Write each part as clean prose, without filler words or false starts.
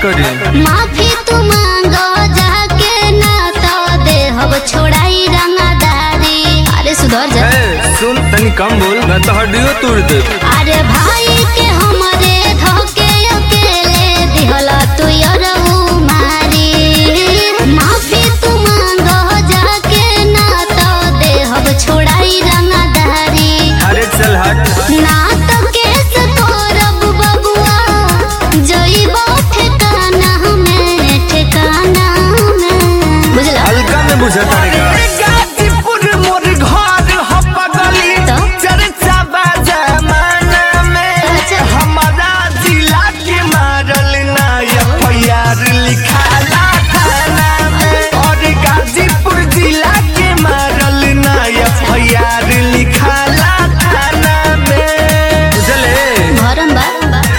करे? माफी तू मांगो जाके ना तो देहब छोड़ाई रंगदारी। अरे सुधर जा। सुन तनी कम बोल, मैं तो हड्डियों तोड़ दे। अरे भाई के हमरे धोके अकेले दिहला तू यरहु मारी। माफी तू मांगो जाके ना तो देहब छोड़ाई रंगदारी। अरे चल हट ना तो केस करब बबुआ जइबो ठिकाना में ठिकाना में। बुझला? हल्का में बुझा तारेगा। गाजीपुर मोर घर हप्पा गली चर्चा बा जमाना में। हमारा जिला के मारल ना एफआईआर लिखाला थाना में। और गाजीपुर जिला के मारल ना एफआईआर लिखाला थाना में। बुझले? भरम बा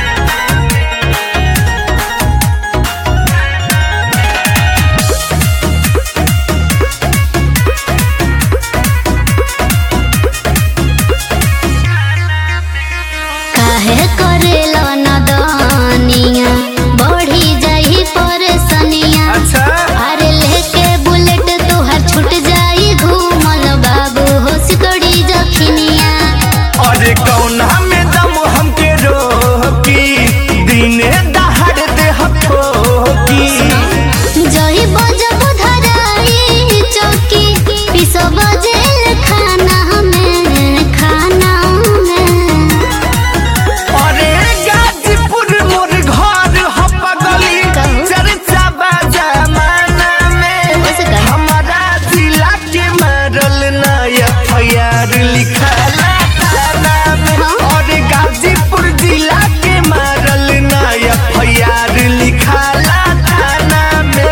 काहे करेला नदानिया बढ़ी जाई परेशानिया। अच्छा अरे लेके बुलेट तोहर छूट जाई घूमल बाबू हो सिकड़ी जखिनिया। और कौना में दम हमके रोकी दिने दहाड़ दे ठोकी। जही बजब धराई चौकी पिसब जेल खाना में खाना में। अरे गाजीपुर मोर घर हप्पा गली चर्चा बा जमाना में। वैसे का? हमारा जिला के मारल ना एफआईआर लिखाला थाना में। और गाजीपुर जिला के मारल ना एफआईआर लिखाला थाना में।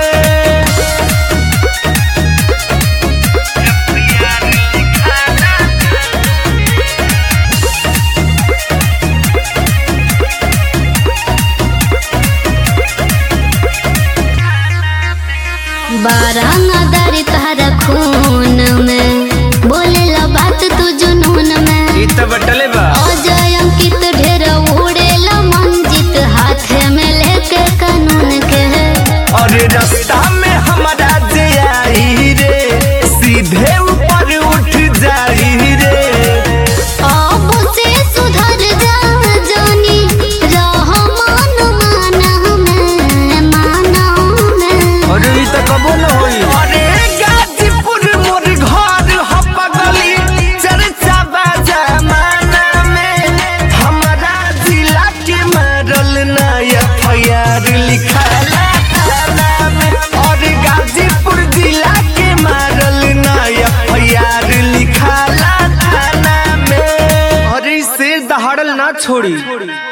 बारंगदारी तहरा खून में बोले ला बात तू जुनून में। ई तो बटले बा। अजय अंकित ढेर उड़ेला मंजित हाथ में लेके कानून के। और रास्ता में हमारा जे आई रे सीधे ऊपर उठ जाई रे। अब से सुधर जा जानी रह माना में। और ई तो कबो न होई। अरे गाजीपुर मोर घर हप्पा गली चर्चा बा जमाना में। हमारा जिला के मारल ना एफआईआर लिखाला थाना में। और गाजीपुर जिला के मारल ना एफआईआर लिखाला थाना में। और इसे दहाड़ल ना छोड़ी।